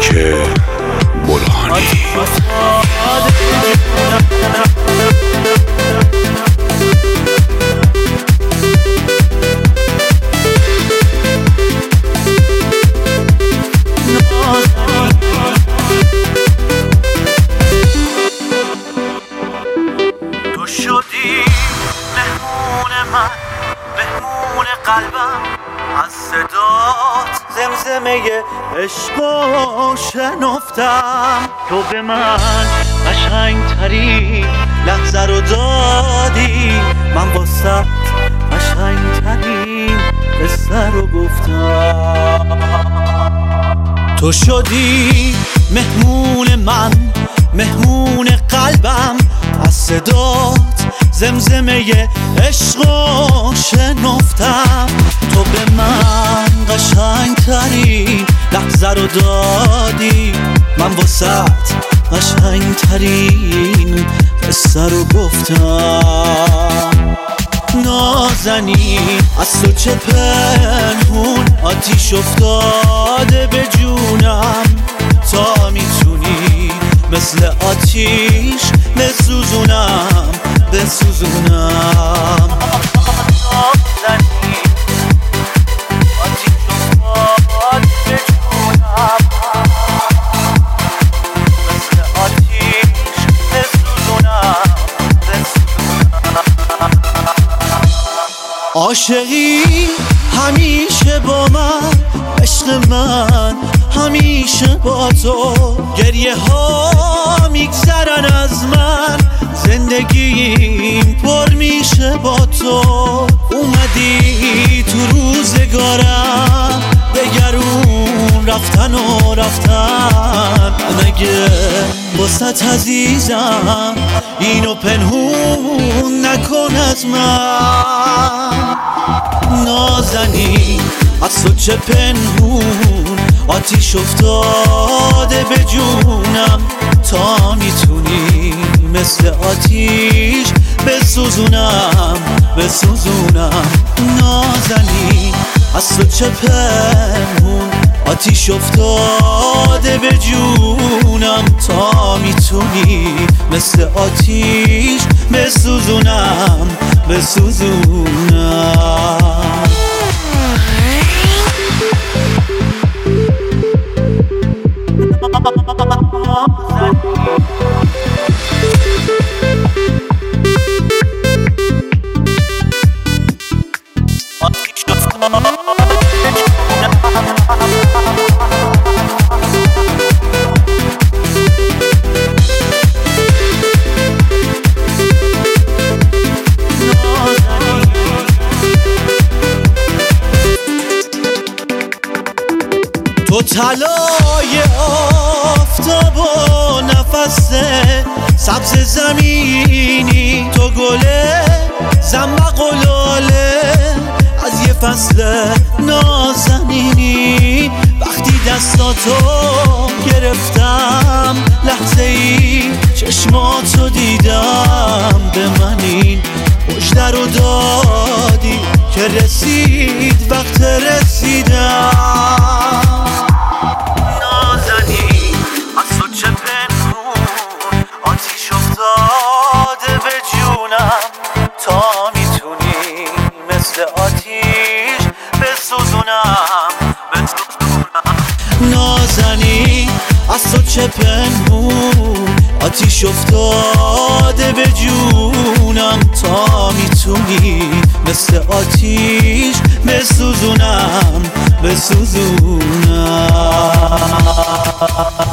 مالک برهانی. تو شدی مهمون من، مهمون قلبم، از صدات زمزمه عشقو شنفتم. تو به من قشنگترین لحظه رو دادی، من واسه قشنگترین قصه رو گفتم. تو شدی مهمون من، مهمون قلبم، از صدات زمزمه عشقو شنفتم. تو به من قشنگترین لحظه رو دادی، من واسه قشنگترین قصه رو گفتم. نازنی از تو چه پنهون، آتیش افتاده به جونم. تا میتونی مثل آتیش بسوزونم، بسوزونم. نازنی آتیش افتاده به جونم، مثل آتیش بسوزونم، بسوزونم. عاشقی همیشه با من، عشق من همیشه با تو. گریه ها میگذرن از من، زندگیم پر میشه با تو. اومدی تو روزگارم، دگرون رفتن و رفتن. مگه واسط عزیزم اینو پنهون نکن از من. نازنی از تو چه پنهون، آتیش افتاده به جونم. تا میتونی مثل آتیش بسوزونم، بسوزونم. نازنی از تو چه پنهون، آتیش افتاده به جونم. تا میتونی مثل آتیش بسوزونم، بسوزونم. تو طلای آفتاب و نفس سبز زمینی، تو گله زنبق و لاله از یه فصل نازنینی. وقتی دستاتو گرفتم لحظه ای چشماتو دیدم، به من این مژده رو دادی که رسید وقت رسیدم. نازنی از تو چه پنهون، آتیش افتاده به جونم. تا میتونی مثل آتیش بسوزونم، بسوزونم. نازنی از تو چه پنهون، آتیش افتاده به جونم. تا میتونی مثل آتیش بسوزونم، بسوزونم.